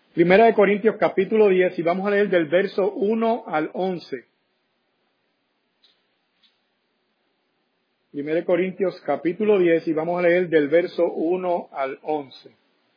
Primera de Corintios capítulo 10 y vamos a leer del verso 1 al 11. Primera de Corintios capítulo 10 y vamos a leer del verso 1 al 11.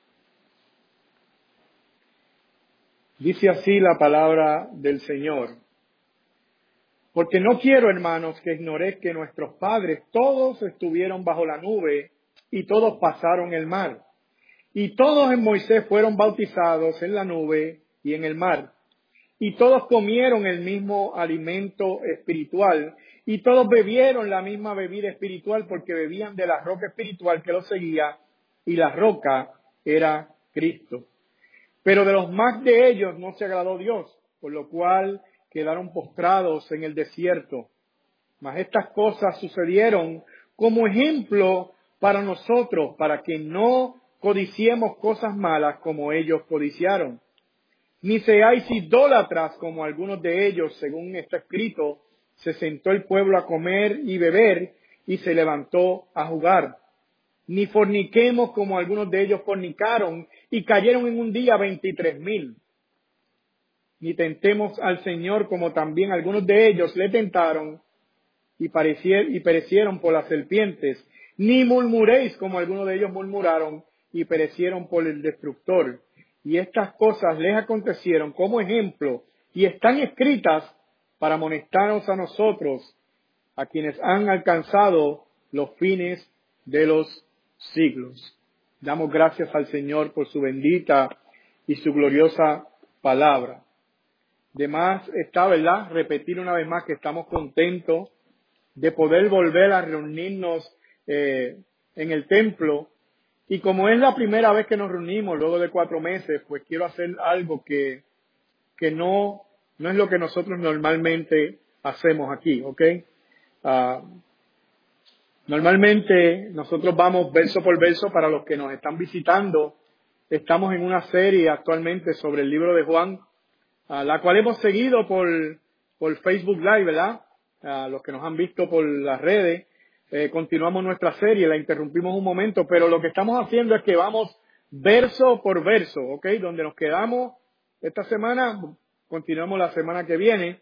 Dice así la palabra del Señor. Porque no quiero, hermanos, que ignoréis que nuestros padres todos estuvieron bajo la nube y todos pasaron el mar. Y todos en Moisés fueron bautizados en la nube y en el mar. Y todos comieron el mismo alimento espiritual. Y todos bebieron la misma bebida espiritual porque bebían de la roca espiritual que los seguía. Y la roca era Cristo. Pero de los más de ellos no se agradó Dios, por lo cual quedaron postrados en el desierto. Mas estas cosas sucedieron como ejemplo para nosotros, para que no codiciemos cosas malas como ellos codiciaron. Ni seáis idólatras como algunos de ellos, según está escrito, se sentó el pueblo a comer y beber y se levantó a jugar. Ni forniquemos como algunos de ellos fornicaron y cayeron en un día 23,000. Ni tentemos al Señor como también algunos de ellos le tentaron y perecieron por las serpientes. Ni murmuréis como algunos de ellos murmuraron y perecieron por el destructor. Y estas cosas les acontecieron como ejemplo y están escritas para amonestarnos a nosotros, a quienes han alcanzado los fines de los siglos. Damos gracias al Señor por su bendita y su gloriosa palabra. De más está, ¿verdad?, repetir una vez más que estamos contentos de poder volver a reunirnos en el templo. Y como es la primera vez que nos reunimos luego de 4 meses, pues quiero hacer algo que no es lo que nosotros normalmente hacemos aquí, ¿ok? Normalmente nosotros vamos verso por verso. Para los que nos están visitando, estamos en una serie actualmente sobre el libro de Juan, la cual hemos seguido por Facebook Live, ¿verdad? Los que nos han visto por las redes, continuamos nuestra serie, la interrumpimos un momento, pero lo que estamos haciendo es que vamos verso por verso, ¿ok? Donde nos quedamos esta semana, continuamos la semana que viene,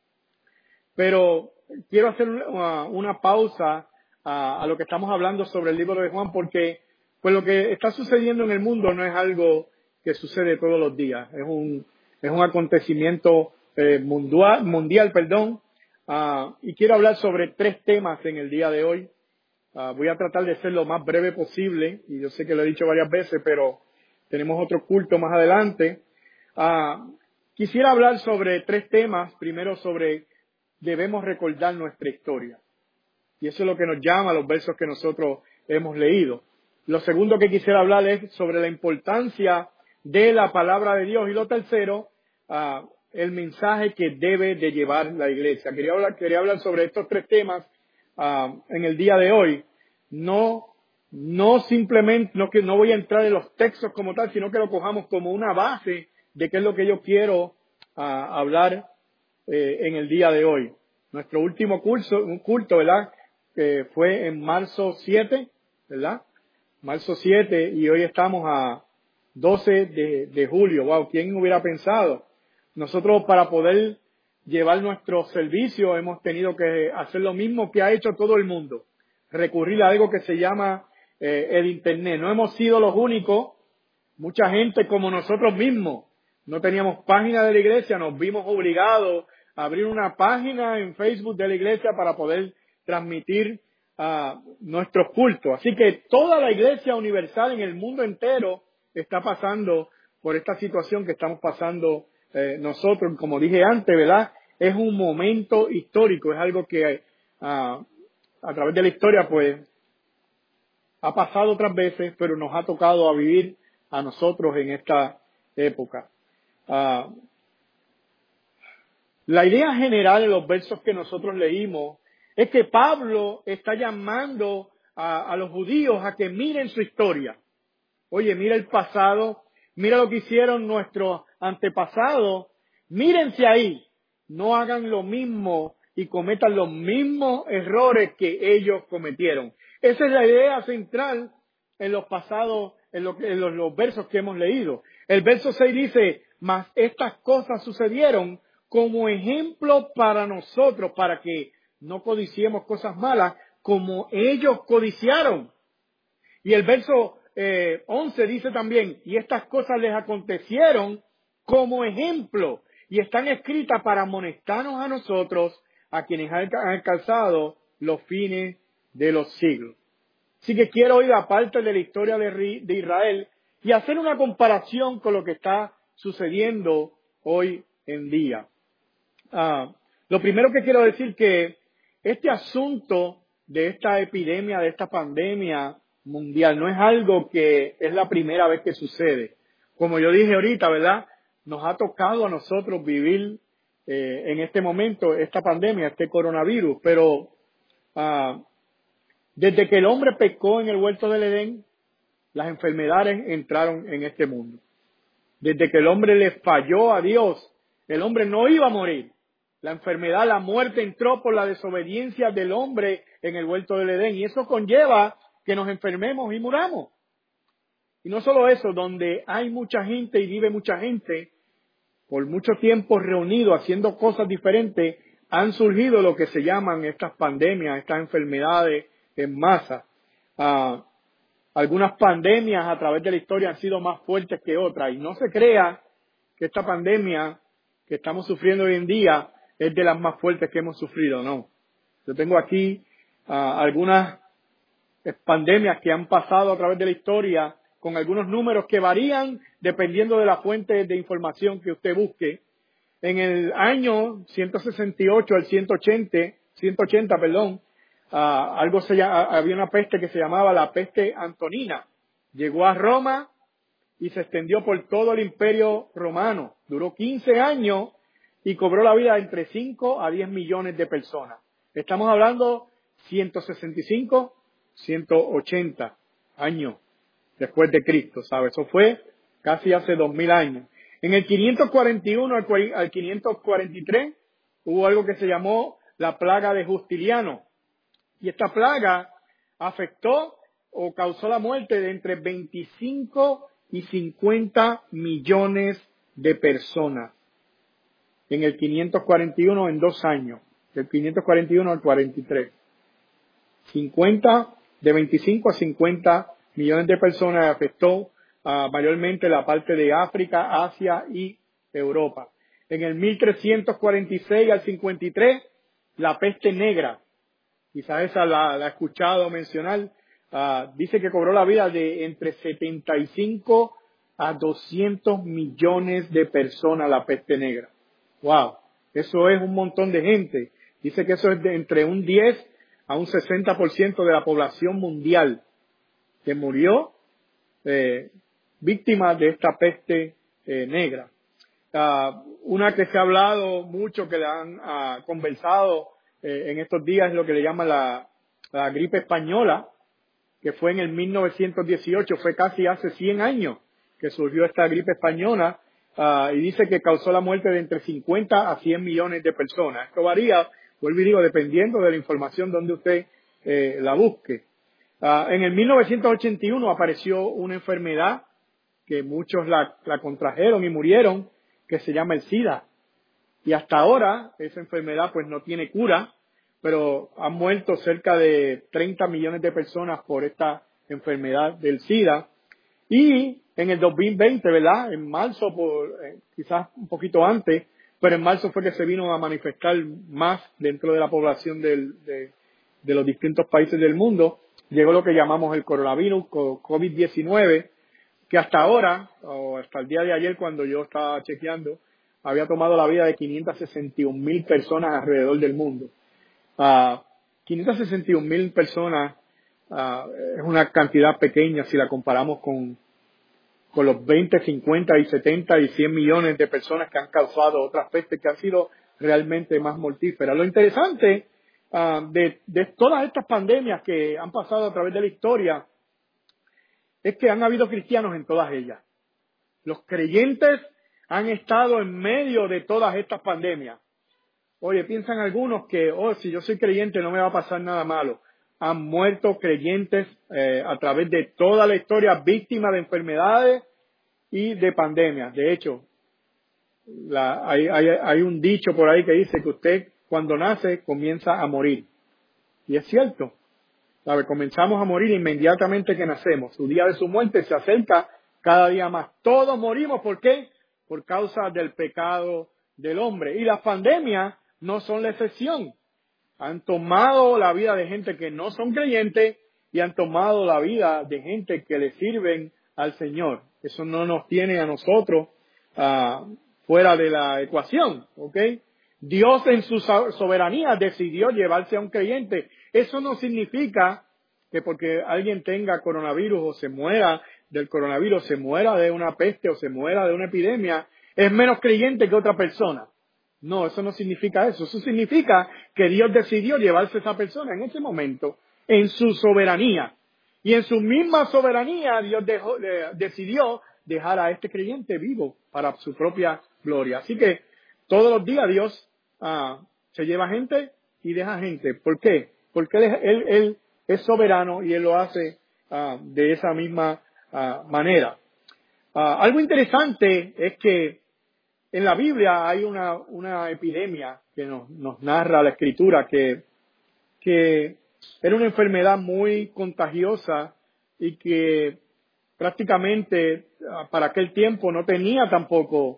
pero quiero hacer una pausa a lo que estamos hablando sobre el libro de Juan, porque pues lo que está sucediendo en el mundo no es algo que sucede todos los días, es un acontecimiento mundial, y quiero hablar sobre 3 temas en el día de hoy. Voy a tratar de ser lo más breve posible, y yo sé que lo he dicho varias veces, pero tenemos otro culto más adelante. Quisiera hablar sobre 3 temas. Primero, sobre debemos recordar nuestra historia. Y eso es lo que nos llama a los versos que nosotros hemos leído. Lo segundo que quisiera hablar es sobre la importancia de la palabra de Dios. Y lo tercero, el mensaje que debe de llevar la iglesia. Quería hablar sobre estos 3 temas en el día de hoy. No simplemente, no voy a entrar en los textos como tal, sino que lo cojamos como una base de qué es lo que yo quiero hablar en el día de hoy. Nuestro último culto, ¿verdad? Fue en marzo 7, ¿verdad? Marzo 7, y hoy estamos a 12 de julio. Wow, ¿quién hubiera pensado? Nosotros, para poder llevar nuestro servicio, hemos tenido que hacer lo mismo que ha hecho todo el mundo. Recurrir a algo que se llama el Internet. No hemos sido los únicos. Mucha gente como nosotros mismos. No teníamos página de la iglesia, nos vimos obligados a abrir una página en Facebook de la iglesia para poder transmitir nuestros cultos. Así que toda la iglesia universal en el mundo entero está pasando por esta situación que estamos pasando nosotros. Como dije antes, ¿verdad? Es un momento histórico, es algo que a través de la historia pues ha pasado otras veces, pero nos ha tocado a vivir a nosotros en esta época. La idea general de los versos que nosotros leímos es que Pablo está llamando a los judíos a que miren su historia. Oye, mira el pasado, mira lo que hicieron nuestros antepasados, mírense ahí, no hagan lo mismo y cometan los mismos errores que ellos cometieron. Esa es la idea central en los pasados los versos que hemos leído. El verso 6 dice, mas estas cosas sucedieron como ejemplo para nosotros, para que no codiciemos cosas malas como ellos codiciaron. Y el verso 11 dice también, y estas cosas les acontecieron como ejemplo y están escritas para amonestarnos a nosotros, a quienes han alcanzado los fines de los siglos. Así que quiero ir aparte de la historia de Israel y hacer una comparación con lo que está sucediendo hoy en día. Lo primero que quiero decir que este asunto de esta epidemia, de esta pandemia mundial, no es algo que es la primera vez que sucede. Como yo dije ahorita, ¿verdad? Nos ha tocado a nosotros vivir en este momento esta pandemia, este coronavirus, pero desde que el hombre pecó en el huerto del Edén, las enfermedades entraron en este mundo. Desde que el hombre le falló a Dios, el hombre no iba a morir. La enfermedad, la muerte entró por la desobediencia del hombre en el huerto del Edén. Y eso conlleva que nos enfermemos y muramos. Y no solo eso, donde hay mucha gente y vive mucha gente, por mucho tiempo reunidos haciendo cosas diferentes, han surgido lo que se llaman estas pandemias, estas enfermedades en masa. Algunas pandemias a través de la historia han sido más fuertes que otras. Y no se crea que esta pandemia que estamos sufriendo hoy en día es de las más fuertes que hemos sufrido, no. Yo tengo aquí algunas pandemias que han pasado a través de la historia con algunos números que varían dependiendo de la fuente de información que usted busque. En el año 168 al 180, había una peste que se llamaba la peste antonina. Llegó a Roma y se extendió por todo el imperio romano. Duró 15 años y cobró la vida de entre 5 a 10 millones de personas. Estamos hablando 165, 180 años después de Cristo, ¿sabe? Eso fue casi hace 2000 años. En el 541 al 543 hubo algo que se llamó la plaga de Justiniano. Y esta plaga afectó o causó la muerte de entre 25 y 50 millones de personas. En el 541 en 2 años, del 541 al 43. De 25 a 50 millones de personas afectó mayormente la parte de África, Asia y Europa. En el 1346 al 53, la peste negra, quizás esa la he escuchado mencionar, dice que cobró la vida de entre 75 a 200 millones de personas la peste negra. ¡Wow! Eso es un montón de gente. Dice que eso es de entre un 10 a un 60% de la población mundial que murió víctima de esta peste negra. Una que se ha hablado mucho, que le han conversado en estos días, es lo que le llaman la gripe española, que fue en el 1918, fue casi hace 100 años que surgió esta gripe española, y dice que causó la muerte de entre 50 a 100 millones de personas. Esto varía, vuelvo y digo, dependiendo de la información donde usted la busque. En el 1981 apareció una enfermedad que muchos la contrajeron y murieron, que se llama el SIDA. Y hasta ahora esa enfermedad pues no tiene cura, pero han muerto cerca de 30 millones de personas por esta enfermedad del SIDA. Y en el 2020, ¿verdad? En marzo, quizás un poquito antes, pero en marzo fue que se vino a manifestar más dentro de la población de los distintos países del mundo. Llegó lo que llamamos el coronavirus, COVID-19, que hasta ahora, o hasta el día de ayer cuando yo estaba chequeando, había tomado la vida de 561,000 personas alrededor del mundo. 561,000 personas es una cantidad pequeña si la comparamos con los 20, 50 y 70 y 100 millones de personas que han causado otras pestes que han sido realmente más mortíferas. Lo interesante de todas estas pandemias que han pasado a través de la historia es que han habido cristianos en todas ellas. Los creyentes han estado en medio de todas estas pandemias. Oye, piensan algunos que, si yo soy creyente no me va a pasar nada malo. han muerto creyentes a través de toda la historia, víctimas de enfermedades y de pandemias. De hecho, hay un dicho por ahí que dice que usted cuando nace comienza a morir. Y es cierto. ¿Sabe? Comenzamos a morir inmediatamente que nacemos. Su día de su muerte se acerca cada día más. Todos morimos. ¿Por qué? Por causa del pecado del hombre. Y las pandemias no son la excepción. Han tomado la vida de gente que no son creyentes y han tomado la vida de gente que le sirven al Señor. Eso no nos tiene a nosotros fuera de la ecuación, ¿ok? Dios en su soberanía decidió llevarse a un creyente. Eso no significa que porque alguien tenga coronavirus o se muera del coronavirus, se muera de una peste o se muera de una epidemia, es menos creyente que otra persona. No, eso no significa eso. Eso significa que Dios decidió llevarse a esa persona en ese momento, en su soberanía. Y en su misma soberanía, Dios decidió dejar a este creyente vivo para su propia gloria. Así que todos los días Dios se lleva gente y deja gente. ¿Por qué? Porque Él es soberano y Él lo hace de esa misma manera. Algo interesante es que en la Biblia hay una epidemia que nos narra la Escritura que era una enfermedad muy contagiosa y que prácticamente para aquel tiempo no tenía tampoco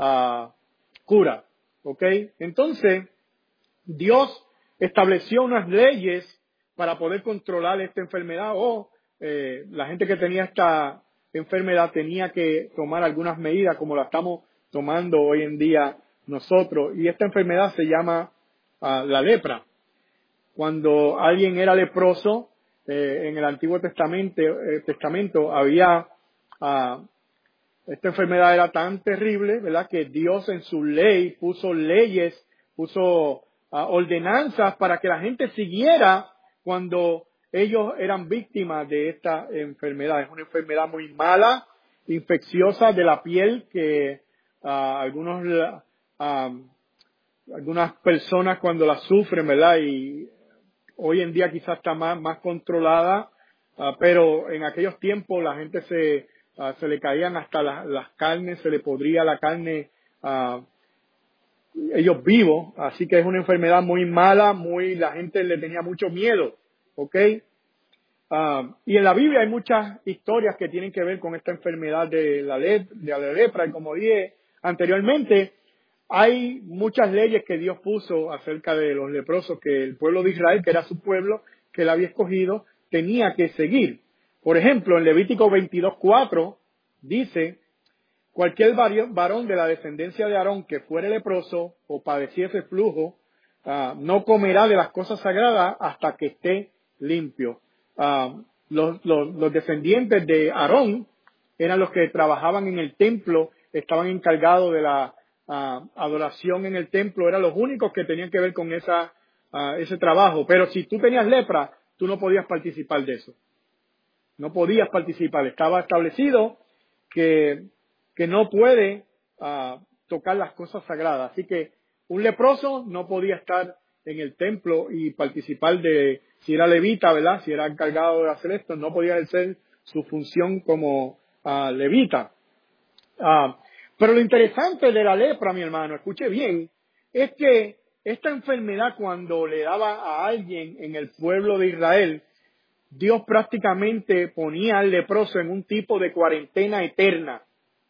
cura. ¿Ok? Entonces, Dios estableció unas leyes para poder controlar esta enfermedad la gente que tenía esta enfermedad tenía que tomar algunas medidas como la estamos tomando hoy en día nosotros. Y esta enfermedad se llama la lepra. Cuando alguien era leproso, en el Antiguo Testamento había, esta enfermedad era tan terrible, ¿verdad? Que Dios en su ley puso leyes, puso ordenanzas para que la gente siguiera cuando ellos eran víctimas de esta enfermedad. Es una enfermedad muy mala, infecciosa de la piel que algunas personas cuando la sufren, ¿verdad? Y hoy en día quizás está más controlada, pero en aquellos tiempos la gente se le caían hasta las carnes, se le podría la carne ellos vivos, así que es una enfermedad muy mala, la gente le tenía mucho miedo, ¿ok? Y en la Biblia hay muchas historias que tienen que ver con esta enfermedad de la lepra, y como dije anteriormente, hay muchas leyes que Dios puso acerca de los leprosos que el pueblo de Israel, que era su pueblo, que él había escogido, tenía que seguir. Por ejemplo, en Levítico 22:4 dice: cualquier varón de la descendencia de Aarón que fuere leproso o padeciese flujo, no comerá de las cosas sagradas hasta que esté limpio. Los descendientes de Aarón eran los que trabajaban en el templo, estaban encargados de la adoración en el templo, eran los únicos que tenían que ver con ese trabajo. Pero si tú tenías lepra, tú no podías participar de eso. No podías participar. Estaba establecido que no puede tocar las cosas sagradas. Así que un leproso no podía estar en el templo y participar si era levita, ¿verdad? Si era encargado de hacer esto, no podía ejercer su función como levita. Pero lo interesante de la lepra, mi hermano, escuche bien, es que esta enfermedad cuando le daba a alguien en el pueblo de Israel, Dios prácticamente ponía al leproso en un tipo de cuarentena eterna.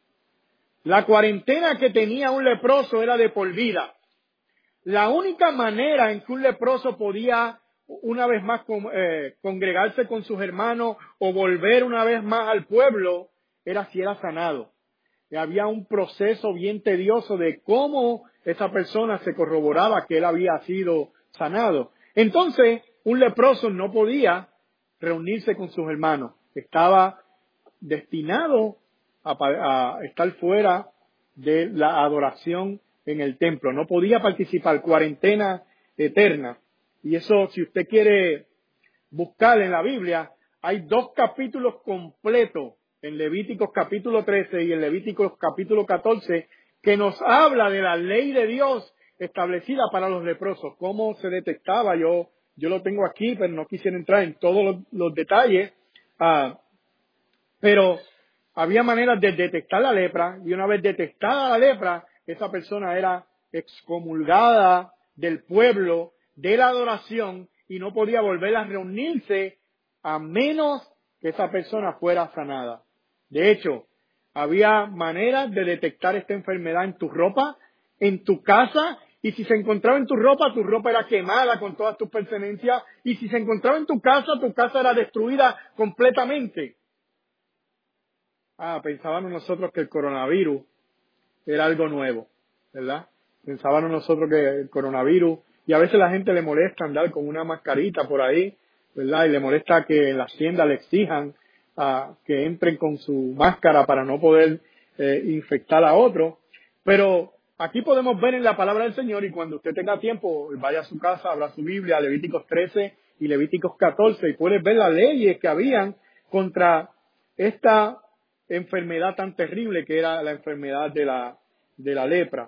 La cuarentena que tenía un leproso era de por vida. La única manera en que un leproso podía una vez más congregarse con sus hermanos o volver una vez más al pueblo era si era sanado. Y había un proceso bien tedioso de cómo esa persona se corroboraba que él había sido sanado. Entonces, un leproso no podía reunirse con sus hermanos. Estaba destinado a estar fuera de la adoración en el templo. No podía participar, cuarentena eterna. Y eso, si usted quiere buscar en la Biblia, hay 2 capítulos completos en Levíticos capítulo 13 y en Levíticos capítulo 14 que nos habla de la ley de Dios establecida para los leprosos, cómo se detectaba. Yo yo lo tengo aquí, pero no quisiera entrar en todos los detalles. Pero había maneras de detectar la lepra, y una vez detectada la lepra, esa persona era excomulgada del pueblo, de la adoración, y no podía volver a reunirse a menos que esa persona fuera sanada. De hecho, había maneras de detectar esta enfermedad en tu ropa, en tu casa, y si se encontraba en tu ropa era quemada con todas tus pertenencias, y si se encontraba en tu casa era destruida completamente. Pensábamos nosotros que el coronavirus era algo nuevo, ¿verdad? Pensábamos nosotros que el coronavirus, y a veces la gente le molesta andar con una mascarita por ahí, ¿verdad? Y le molesta que en las tiendas le exijan que entren con su máscara para no poder infectar a otros. Pero aquí podemos ver en la palabra del Señor, y cuando usted tenga tiempo, vaya a su casa, abra su Biblia, Levíticos 13 y Levíticos 14, y puede ver las leyes que habían contra esta enfermedad tan terrible que era la enfermedad de la lepra.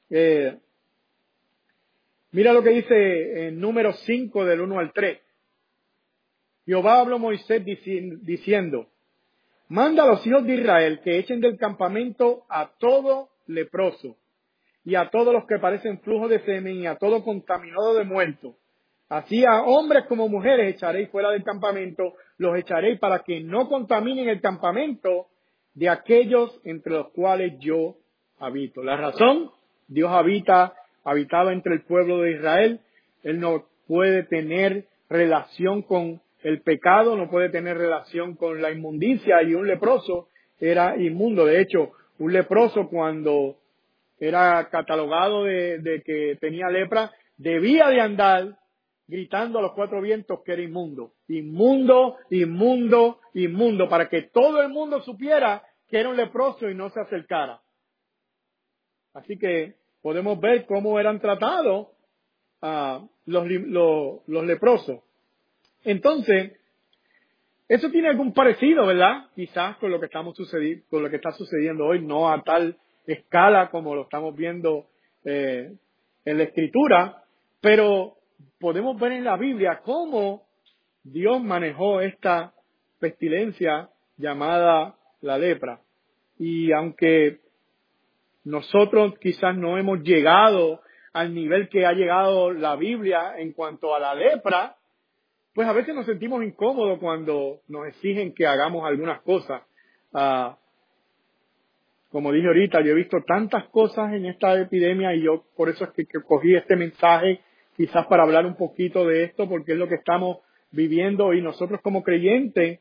Mira lo que dice en Números 5 del 1 al 3. Jehová habló a Moisés diciendo, manda a los hijos de Israel que echen del campamento a todo leproso y a todos los que parecen flujo de semen y a todo contaminado de muerto. Así a hombres como mujeres echaréis fuera del campamento, los echaréis para que no contaminen el campamento de aquellos entre los cuales yo habito. La razón, Dios habitaba entre el pueblo de Israel. Él no puede tener relación con el pecado, no puede tener relación con la inmundicia, y un leproso era inmundo. De hecho, un leproso, cuando era catalogado de que tenía lepra, debía de andar gritando a los cuatro vientos que era inmundo, inmundo, inmundo, inmundo, para que todo el mundo supiera que era un leproso y no se acercara. Así que podemos ver cómo eran tratados los leprosos. Entonces, eso tiene algún parecido, ¿verdad? Quizás con lo que con lo que está sucediendo hoy, no a tal escala como lo estamos viendo en la Escritura, pero podemos ver en la Biblia cómo Dios manejó esta pestilencia llamada la lepra. Y aunque nosotros quizás no hemos llegado al nivel que ha llegado la Biblia en cuanto a la lepra, pues a veces nos sentimos incómodos cuando nos exigen que hagamos algunas cosas. Como dije ahorita, yo he visto tantas cosas en esta epidemia, y yo por eso es que cogí este mensaje, quizás para hablar un poquito de esto, porque es lo que estamos viviendo, y nosotros como creyentes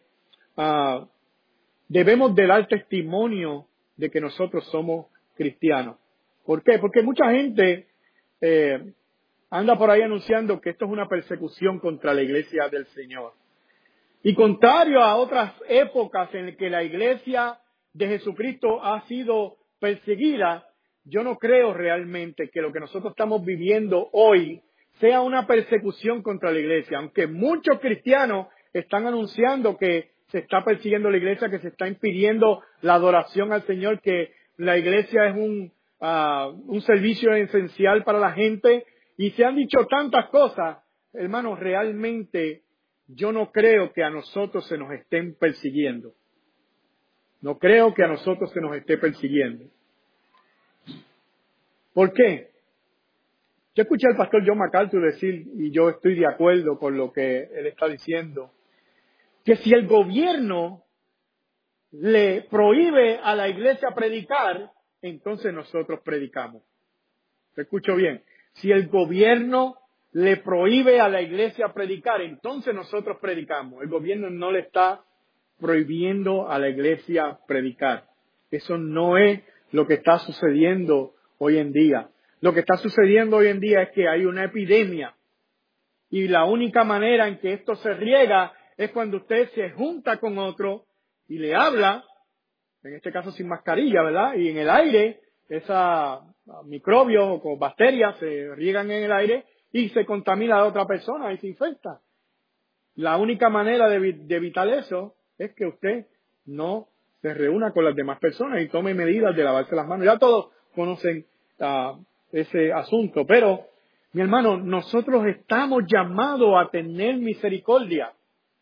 debemos de dar testimonio de que nosotros somos cristianos. ¿Por qué? Porque mucha gente anda por ahí anunciando que esto es una persecución contra la iglesia del Señor. Y contrario a otras épocas en que la iglesia de Jesucristo ha sido perseguida, yo no creo realmente que lo que nosotros estamos viviendo hoy sea una persecución contra la iglesia, aunque muchos cristianos están anunciando que se está persiguiendo la iglesia, que se está impidiendo la adoración al Señor, que la iglesia es un servicio esencial para la gente, y se han dicho tantas cosas. Hermanos, realmente yo no creo que a nosotros se nos estén persiguiendo. No creo que a nosotros se nos esté persiguiendo. ¿Por qué? Yo escuché al pastor John MacArthur decir, y yo estoy de acuerdo con lo que él está diciendo, que si el gobierno le prohíbe a la iglesia predicar, entonces nosotros predicamos. ¿Te escucho bien? Si el gobierno le prohíbe a la iglesia predicar, entonces nosotros predicamos. El gobierno no le está prohibiendo a la iglesia predicar. Eso no es lo que está sucediendo hoy en día. Lo que está sucediendo hoy en día es que hay una epidemia, y la única manera en que esto se riega es cuando usted se junta con otro y le habla, en este caso sin mascarilla, ¿verdad? Y en el aire, esos microbios o bacterias se riegan en el aire y se contamina a otra persona y se infecta. La única manera de evitar eso es que usted no se reúna con las demás personas y tome medidas de lavarse las manos. Ya todos conocen ese asunto, pero Mi hermano, nosotros estamos llamados a tener misericordia.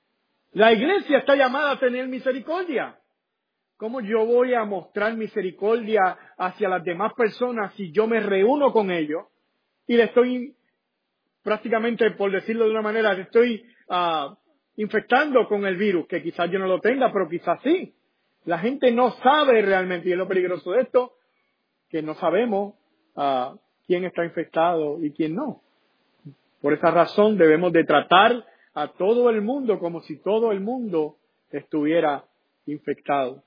La iglesia está llamada a tener misericordia. ¿Cómo yo voy a mostrar misericordia hacia las demás personas si yo me reúno con ellos y le estoy prácticamente, por decirlo de una manera, le estoy infectando con el virus, que quizás yo no lo tenga, pero quizás sí? La gente no sabe realmente, y es lo peligroso de esto, que no sabemos quién está infectado y quién no. Por esa razón debemos de tratar a todo el mundo como si todo el mundo estuviera infectado.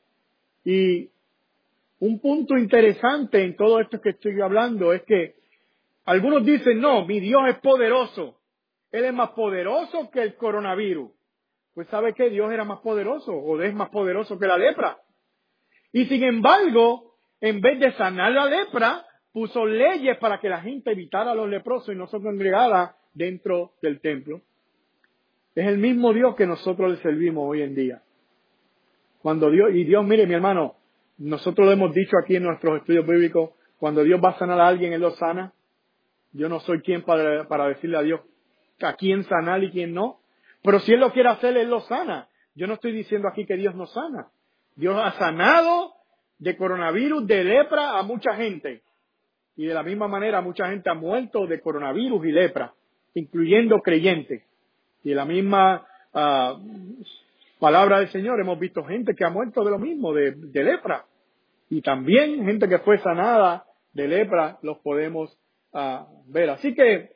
Y un punto interesante en todo esto que estoy hablando es que algunos dicen, no, mi Dios es poderoso. Él es más poderoso que el coronavirus. Pues ¿sabe qué? Dios era más poderoso o es más poderoso que la lepra. Y sin embargo, en vez de sanar la lepra, puso leyes para que la gente evitara a los leprosos y no se congregara dentro del templo. Es el mismo Dios que nosotros le servimos hoy en día. Cuando Dios, mire mi hermano, nosotros lo hemos dicho aquí en nuestros estudios bíblicos, cuando Dios va a sanar a alguien, Él lo sana. Yo no soy quien para decirle a Dios a quién sanar y quién no. Pero si Él lo quiere hacer, Él lo sana. Yo no estoy diciendo aquí que Dios no sana. Dios ha sanado de coronavirus, de lepra a mucha gente. Y de la misma manera mucha gente ha muerto de coronavirus y lepra, incluyendo creyentes. Y de la misma palabra del Señor hemos visto gente que ha muerto de lo mismo, de lepra. Y también gente que fue sanada de lepra, los podemos ver. Así que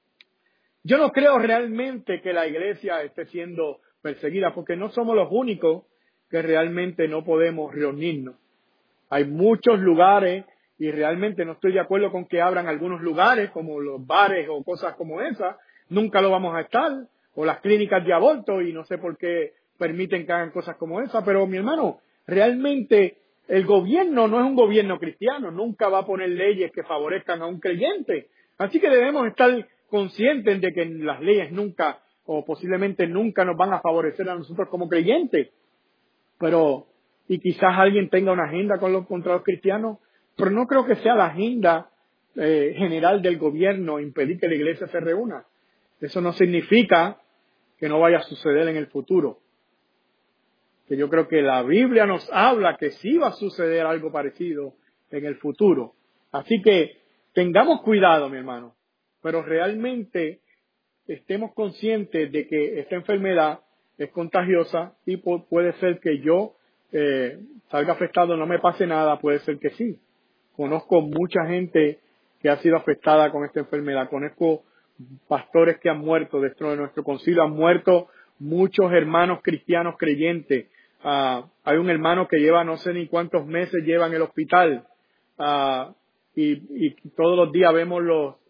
yo no creo realmente que la iglesia esté siendo perseguida, porque no somos los únicos que realmente no podemos reunirnos. Hay muchos lugares y realmente no estoy de acuerdo con que abran algunos lugares como los bares o cosas como esas. Nunca lo vamos a estar. O las clínicas de aborto y no sé por qué permiten que hagan cosas como esas. Pero mi hermano, realmente el gobierno no es un gobierno cristiano. Nunca va a poner leyes que favorezcan a un creyente. Así que debemos estar conscientes de que las leyes nunca o posiblemente nunca nos van a favorecer a nosotros como creyentes. Pero y quizás alguien tenga una agenda contra los cristianos, pero no creo que sea la agenda general del gobierno impedir que la iglesia se reúna. Eso no significa que no vaya a suceder en el futuro. Que yo creo que la Biblia nos habla que sí va a suceder algo parecido en el futuro. Así que tengamos cuidado, mi hermano, pero realmente estemos conscientes de que esta enfermedad es contagiosa y puede ser que yo salga afectado, no me pase nada, puede ser que sí. Conozco mucha gente que ha sido afectada con esta enfermedad. Conozco pastores que han muerto dentro de nuestro concilio, han muerto muchos hermanos cristianos creyentes. Hay un hermano que lleva no sé ni cuántos meses lleva en el hospital y todos los días vemos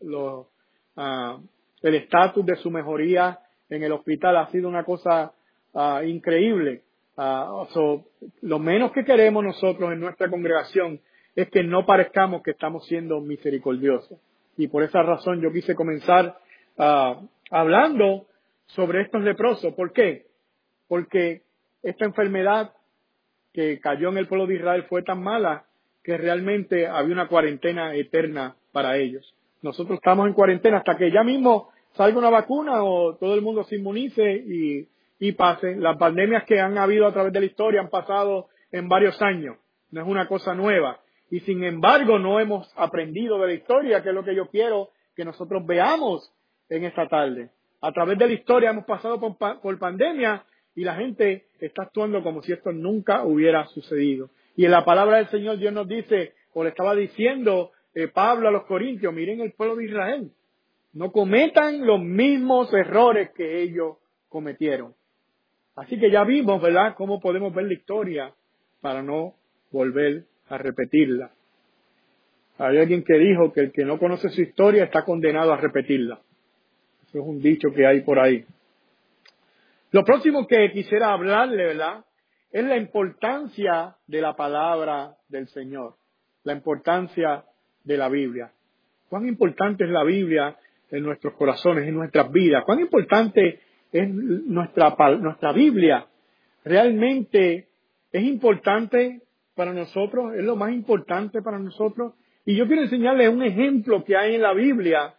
el estatus de su mejoría en el hospital. Ha sido una cosa increíble. Lo menos que queremos nosotros en nuestra congregación es que no parezcamos que estamos siendo misericordiosos. Y por esa razón yo quise comenzar hablando sobre estos leprosos. ¿Por qué? Porque esta enfermedad que cayó en el pueblo de Israel fue tan mala que realmente había una cuarentena eterna para ellos. Nosotros estamos en cuarentena hasta que ya mismo salga una vacuna o todo el mundo se inmunice y pase. Las pandemias que han habido a través de la historia han pasado en varios años. No es una cosa nueva. Y sin embargo no hemos aprendido de la historia, que es lo que yo quiero que nosotros veamos en esta tarde. A través de la historia hemos pasado por pandemia y la gente está actuando como si esto nunca hubiera sucedido. Y en la palabra del Señor Dios nos dice, o le estaba diciendo Pablo a los Corintios, miren el pueblo de Israel, no cometan los mismos errores que ellos cometieron. Así que ya vimos, ¿verdad?, cómo podemos ver la historia para no volver a repetirla. Hay alguien que dijo que el que no conoce su historia está condenado a repetirla. Eso es un dicho que hay por ahí. Lo próximo que quisiera hablarle, ¿verdad?, es la importancia de la palabra del Señor, la importancia de la Biblia. ¿Cuán importante es la Biblia en nuestros corazones, en nuestras vidas? ¿Cuán importante es nuestra Biblia? ¿Realmente es importante para nosotros? ¿Es lo más importante para nosotros? Y yo quiero enseñarles un ejemplo que hay en la Biblia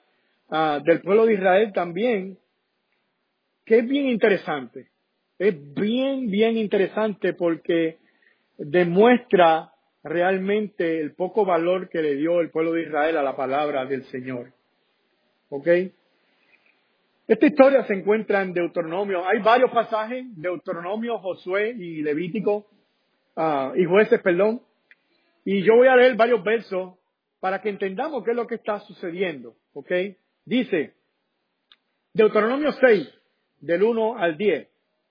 del pueblo de Israel también, que es bien interesante. Es bien interesante porque demuestra realmente el poco valor que le dio el pueblo de Israel a la palabra del Señor. ¿Ok? Esta historia se encuentra en Deuteronomio. Hay varios pasajes, Deuteronomio, Josué y Levítico, y Jueces, perdón. Y yo voy a leer varios versos para que entendamos qué es lo que está sucediendo. ¿Ok? Dice, Deuteronomio 6, del 1 al 10.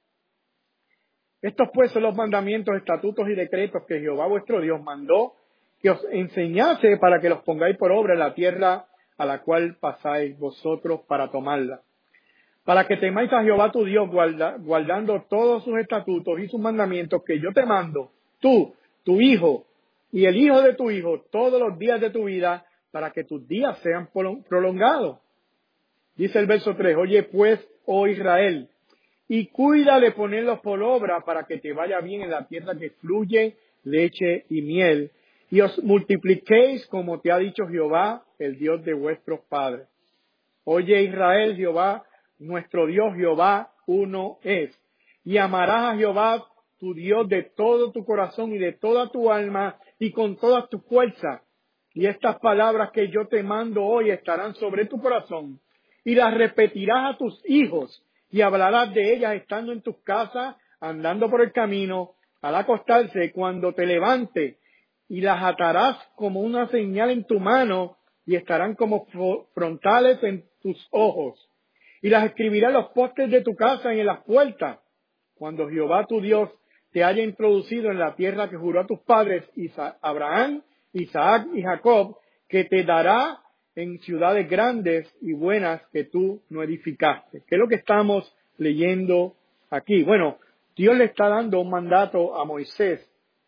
Estos pues son los mandamientos, estatutos y decretos que Jehová vuestro Dios mandó que os enseñase para que los pongáis por obra en la tierra a la cual pasáis vosotros para tomarla. Para que temáis a Jehová tu Dios guardando todos sus estatutos y sus mandamientos que yo te mando, tú, tu hijo y el hijo de tu hijo, todos los días de tu vida, para que tus días sean prolongados. Dice el verso 3, oye pues, oh Israel, y cuida de ponerlos por obra para que te vaya bien en la tierra que fluye leche y miel, y os multipliquéis como te ha dicho Jehová, el Dios de vuestros padres. Oye Israel, Jehová, nuestro Dios Jehová, uno es. Y amarás a Jehová, tu Dios, de todo tu corazón y de toda tu alma y con toda tu fuerza. Y estas palabras que yo te mando hoy estarán sobre tu corazón y las repetirás a tus hijos y hablarás de ellas estando en tus casas, andando por el camino, al acostarse, cuando te levantes, y las atarás como una señal en tu mano y estarán como frontales en tus ojos. Y las escribirás en los postes de tu casa y en las puertas, cuando Jehová tu Dios te haya introducido en la tierra que juró a tus padres, Abraham, Isaac y Jacob, que te dará en ciudades grandes y buenas que tú no edificaste. ¿Qué es lo que estamos leyendo aquí? Bueno, Dios le está dando un mandato a Moisés.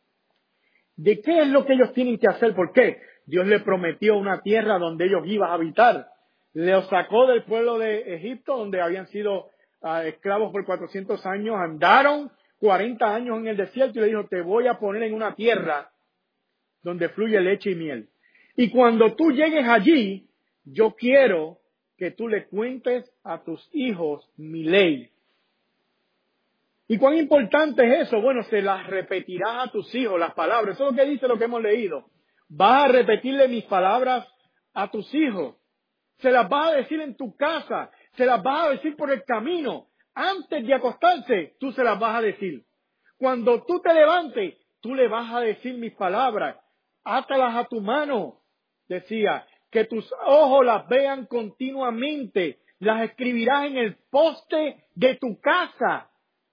¿De qué es lo que ellos tienen que hacer? ¿Por qué? Dios le prometió una tierra donde ellos iban a habitar. Los sacó del pueblo de Egipto, donde habían sido esclavos por 400 años. Andaron 40 años en el desierto y le dijo, te voy a poner en una tierra donde fluye leche y miel. Y cuando tú llegues allí, yo quiero que tú le cuentes a tus hijos mi ley. ¿Y cuán importante es eso? Bueno, se las repetirás a tus hijos, las palabras. Eso es lo que dice lo que hemos leído. Vas a repetirle mis palabras a tus hijos. Se las vas a decir en tu casa. Se las vas a decir por el camino. Antes de acostarse, tú se las vas a decir. Cuando tú te levantes, tú le vas a decir mis palabras. Átalas a tu mano. Decía, que tus ojos las vean continuamente. Las escribirás en el poste de tu casa.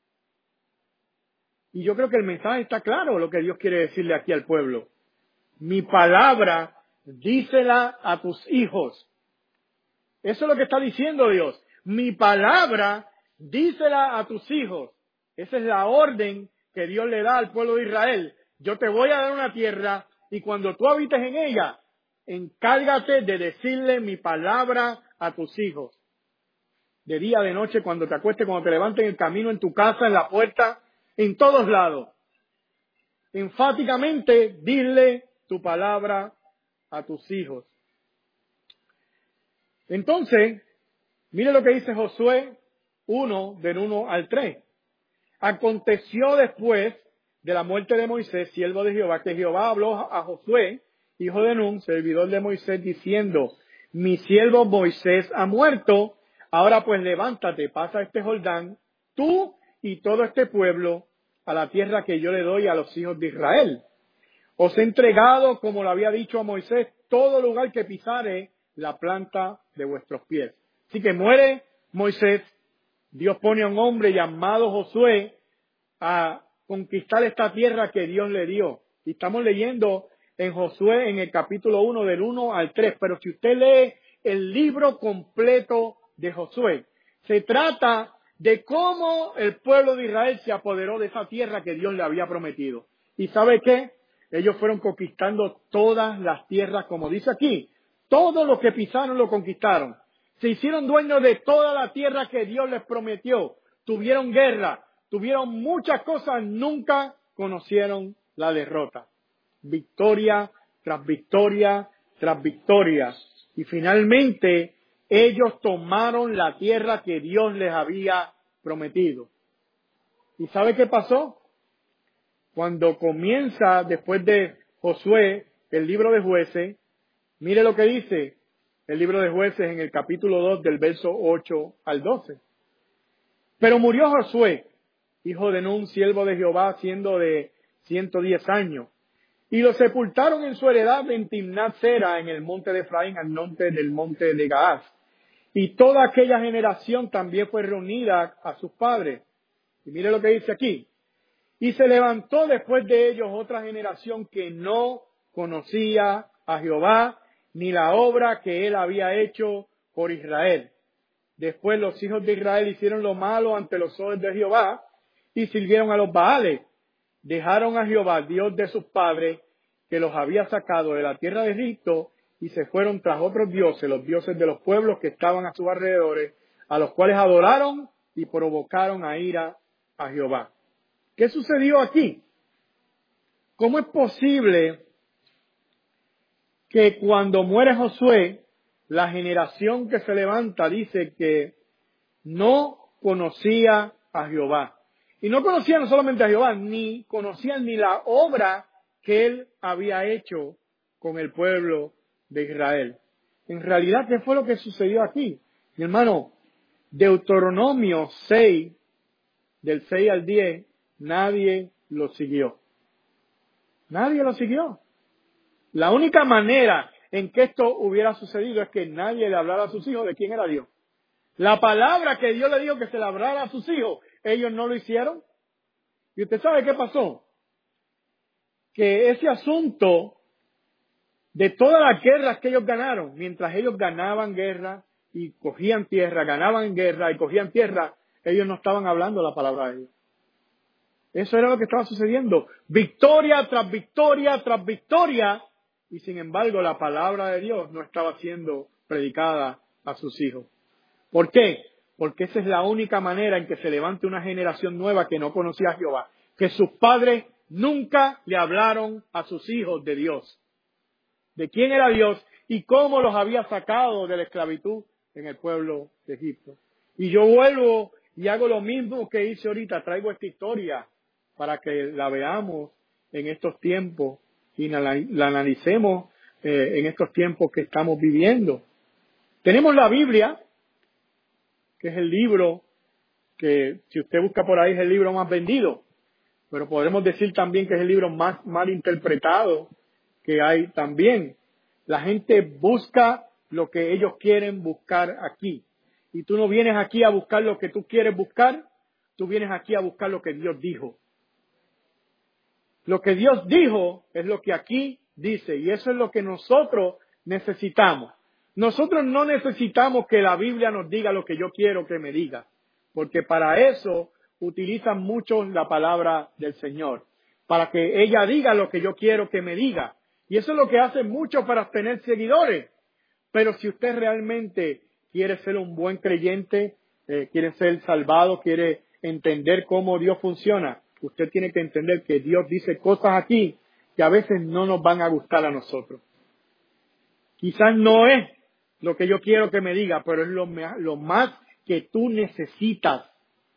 Y yo creo que el mensaje está claro, lo que Dios quiere decirle aquí al pueblo. Mi palabra, dísela a tus hijos. Eso es lo que está diciendo Dios. Mi palabra, dísela a tus hijos. Esa es la orden que Dios le da al pueblo de Israel. Yo te voy a dar una tierra y cuando tú habites en ella, encárgate de decirle mi palabra a tus hijos. De día, de noche, cuando te acuestes, cuando te levantes en el camino, en tu casa, en la puerta, en todos lados. Enfáticamente, dile tu palabra a tus hijos. Entonces, mire lo que dice Josué 1, del 1 al 3. Aconteció después de la muerte de Moisés, siervo de Jehová, que Jehová habló a Josué, hijo de Nun, servidor de Moisés, diciendo, mi siervo Moisés ha muerto, ahora pues levántate, pasa este Jordán, tú y todo este pueblo, a la tierra que yo le doy a los hijos de Israel. Os he entregado, como lo había dicho a Moisés, todo lugar que pisare la planta de vuestros pies. Así que muere Moisés, Dios pone a un hombre llamado Josué a conquistar esta tierra que Dios le dio. Y estamos leyendo en Josué en el capítulo 1 del 1 al 3. Pero si usted lee el libro completo de Josué, se trata de cómo el pueblo de Israel se apoderó de esa tierra que Dios le había prometido. ¿Y sabe qué? Ellos fueron conquistando todas las tierras, como dice aquí. Todo lo que pisaron lo conquistaron. Se hicieron dueños de toda la tierra que Dios les prometió. Tuvieron guerra, tuvieron muchas cosas, nunca conocieron la derrota. Victoria tras victoria tras victoria. Y finalmente ellos tomaron la tierra que Dios les había prometido. ¿Y sabe qué pasó? Cuando comienza, después de Josué, el libro de Jueces, mire lo que dice el libro de Jueces en el capítulo 2 del verso 8 al 12. Pero murió Josué, hijo de Nun, siervo de Jehová, siendo de 110 años. Y lo sepultaron en su heredad en Timnat Sera, en el monte de Efraín, al norte del monte de Gaaz. Y toda aquella generación también fue reunida a sus padres. Y mire lo que dice aquí. Y se levantó después de ellos otra generación que no conocía a Jehová, ni la obra que él había hecho por Israel. Después los hijos de Israel hicieron lo malo ante los ojos de Jehová y sirvieron a los Baales. Dejaron a Jehová, Dios de sus padres, que los había sacado de la tierra de Egipto, y se fueron tras otros dioses, los dioses de los pueblos que estaban a sus alrededores, a los cuales adoraron y provocaron a ira a Jehová. ¿Qué sucedió aquí? ¿Cómo es posible que cuando muere Josué, la generación que se levanta dice que no conocía a Jehová? Y no conocían no solamente a Jehová, ni conocían ni la obra que él había hecho con el pueblo de Israel. En realidad, ¿qué fue lo que sucedió aquí? Mi hermano, Deuteronomio 6, del 6 al 10, nadie lo siguió. Nadie lo siguió. La única manera en que esto hubiera sucedido es que nadie le hablara a sus hijos de quién era Dios. La palabra que Dios le dijo que se le hablara a sus hijos, ellos no lo hicieron. ¿Y usted sabe qué pasó? Que ese asunto de todas las guerras que ellos ganaron, mientras ellos ganaban guerra y cogían tierra, ganaban guerra y cogían tierra, ellos no estaban hablando la palabra de Dios. Eso era lo que estaba sucediendo. Victoria tras victoria tras victoria. Y sin embargo, la palabra de Dios no estaba siendo predicada a sus hijos. ¿Por qué? Porque esa es la única manera en que se levante una generación nueva que no conocía a Jehová. Que sus padres nunca le hablaron a sus hijos de Dios. De quién era Dios y cómo los había sacado de la esclavitud en el pueblo de Egipto. Y yo vuelvo y hago lo mismo que hice ahorita. Traigo esta historia para que la veamos en estos tiempos y la analicemos en estos tiempos que estamos viviendo. Tenemos la Biblia, que es el libro que, si usted busca por ahí, es el libro más vendido. Pero podremos decir también que es el libro más mal interpretado que hay también. La gente busca lo que ellos quieren buscar aquí. Y tú no vienes aquí a buscar lo que tú quieres buscar, tú vienes aquí a buscar lo que Dios dijo. Lo que Dios dijo es lo que aquí dice, y eso es lo que nosotros necesitamos. Nosotros no necesitamos que la Biblia nos diga lo que yo quiero que me diga, porque para eso utilizan mucho la palabra del Señor, para que ella diga lo que yo quiero que me diga. Y eso es lo que hacen muchos para tener seguidores. Pero si usted realmente quiere ser un buen creyente, quiere ser salvado, quiere entender cómo Dios funciona, usted tiene que entender que Dios dice cosas aquí que a veces no nos van a gustar a nosotros. Quizás no es lo que yo quiero que me diga, pero es lo más que tú necesitas.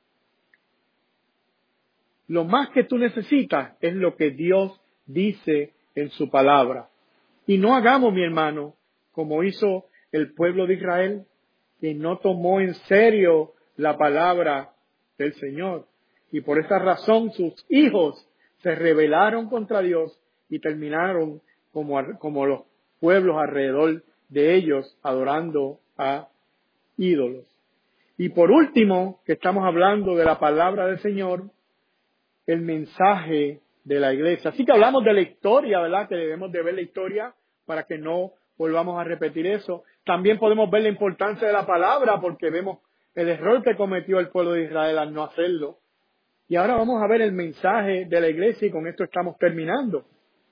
Lo más que tú necesitas es lo que Dios dice en su palabra. Y no hagamos, mi hermano, como hizo el pueblo de Israel, que no tomó en serio la palabra del Señor. Y por esa razón sus hijos se rebelaron contra Dios y terminaron como los pueblos alrededor de ellos adorando a ídolos. Y por último, que estamos hablando de la palabra del Señor, el mensaje de la iglesia. Así que hablamos de la historia, ¿verdad? Que debemos de ver la historia para que no volvamos a repetir eso. También podemos ver la importancia de la palabra porque vemos el error que cometió el pueblo de Israel al no hacerlo. Y ahora vamos a ver el mensaje de la iglesia y con esto estamos terminando.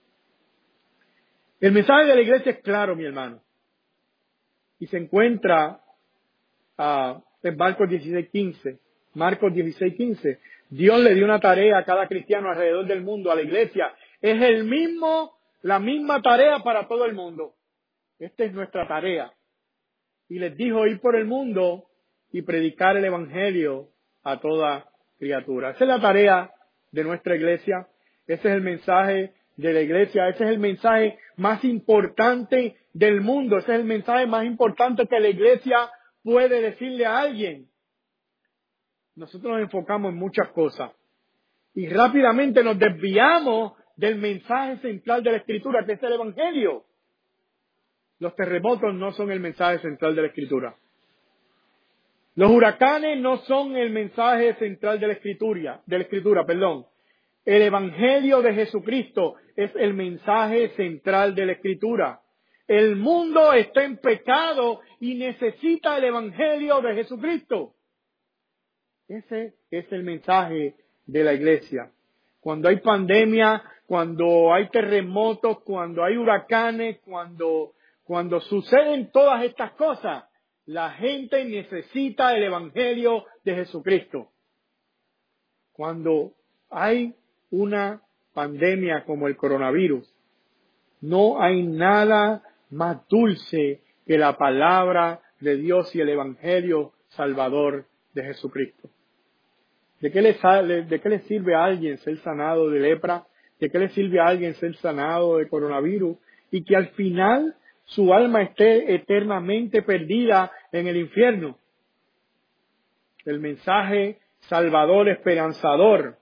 El mensaje de la iglesia es claro, mi hermano. Y se encuentra en Marcos 16:15. Marcos 16:15. Dios le dio una tarea a cada cristiano alrededor del mundo, a la iglesia. Es la misma tarea para todo el mundo. Esta es nuestra tarea. y les dijo ir por el mundo y predicar el evangelio a toda criatura. Esa es la tarea de nuestra iglesia. Ese es el mensaje de la iglesia. Ese es el mensaje más importante del mundo. Ese es el mensaje más importante que la iglesia puede decirle a alguien. Nosotros nos enfocamos en muchas cosas y rápidamente nos desviamos del mensaje central de la Escritura, que es el evangelio. Los terremotos no son el mensaje central de la Escritura. Los huracanes no son el mensaje central de la Escritura, El evangelio de Jesucristo es el mensaje central de la Escritura. El mundo está en pecado y necesita el evangelio de Jesucristo. Ese es el mensaje de la iglesia. Cuando hay pandemia, cuando hay terremotos, cuando hay huracanes, cuando suceden todas estas cosas, la gente necesita el evangelio de Jesucristo. Cuando hay una pandemia como el coronavirus, no hay nada más dulce que la palabra de Dios y el evangelio salvador de Jesucristo. ¿De qué le sirve a alguien ser sanado de lepra? ¿De qué le sirve a alguien ser sanado de coronavirus? Y que al final su alma esté eternamente perdida en el infierno. El mensaje salvador, esperanzador,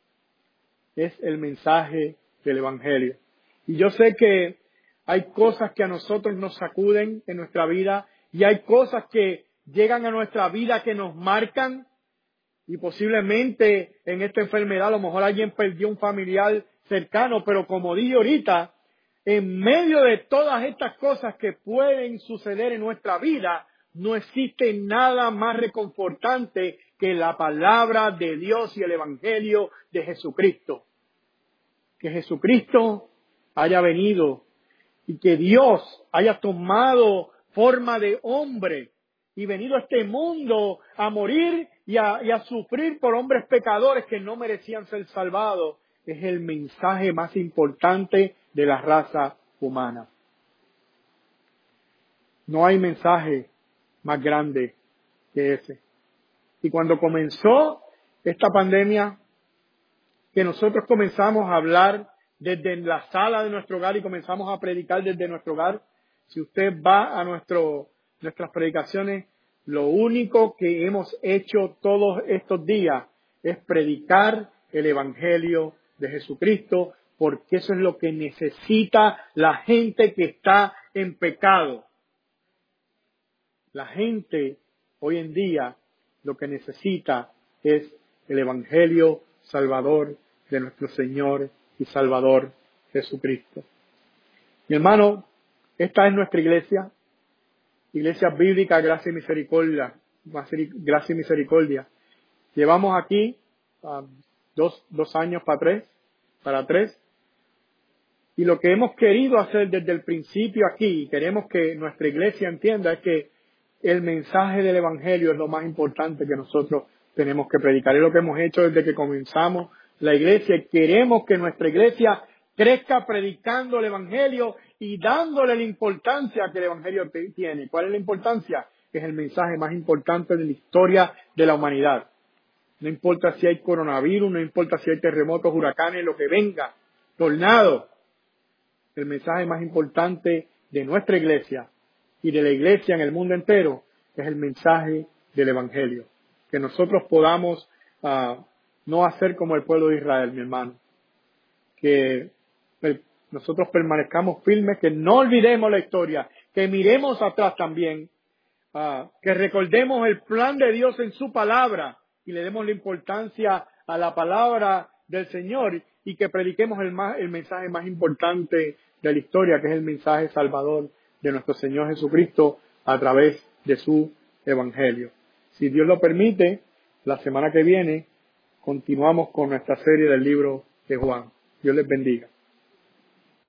es el mensaje del evangelio. Y yo sé que hay cosas que a nosotros nos sacuden en nuestra vida y hay cosas que llegan a nuestra vida que nos marcan. Y posiblemente en esta enfermedad a lo mejor alguien perdió un familiar cercano, pero como dije ahorita, en medio de todas estas cosas que pueden suceder en nuestra vida, no existe nada más reconfortante que la palabra de Dios y el evangelio de Jesucristo. Que Jesucristo haya venido y que Dios haya tomado forma de hombre y venido a este mundo a morir y a sufrir por hombres pecadores que no merecían ser salvados, es el mensaje más importante de la raza humana. No hay mensaje más grande que ese. Y cuando comenzó esta pandemia, que nosotros comenzamos a hablar desde la sala de nuestro hogar y comenzamos a predicar desde nuestro hogar, si usted va a nuestras predicaciones, lo único que hemos hecho todos estos días es predicar el evangelio de Jesucristo, porque eso es lo que necesita la gente que está en pecado. La gente hoy en día lo que necesita es el evangelio salvador de nuestro Señor y Salvador Jesucristo. Mi hermano, esta es nuestra iglesia, Iglesia Bíblica Gracia y Misericordia. Llevamos aquí 2 años para tres, y lo que hemos querido hacer desde el principio aquí, y queremos que nuestra iglesia entienda, es que el mensaje del evangelio es lo más importante que nosotros tenemos que predicar. Es lo que hemos hecho desde que comenzamos la iglesia, y queremos que nuestra iglesia crezca predicando el evangelio y dándole la importancia que el evangelio tiene. ¿Cuál es la importancia? Es el mensaje más importante de la historia de la humanidad. No importa si hay coronavirus, no importa si hay terremotos, huracanes, lo que venga, tornados. El mensaje más importante de nuestra iglesia y de la iglesia en el mundo entero es el mensaje del evangelio. Que nosotros podamos no hacer como el pueblo de Israel, mi hermano. Que nosotros permanezcamos firmes, que no olvidemos la historia, que miremos atrás también, que recordemos el plan de Dios en su palabra y le demos la importancia a la palabra del Señor y que prediquemos el mensaje más importante de la historia, que es el mensaje salvador de nuestro Señor Jesucristo a través de su evangelio. Si Dios lo permite, la semana que viene continuamos con nuestra serie del libro de Juan. Dios les bendiga.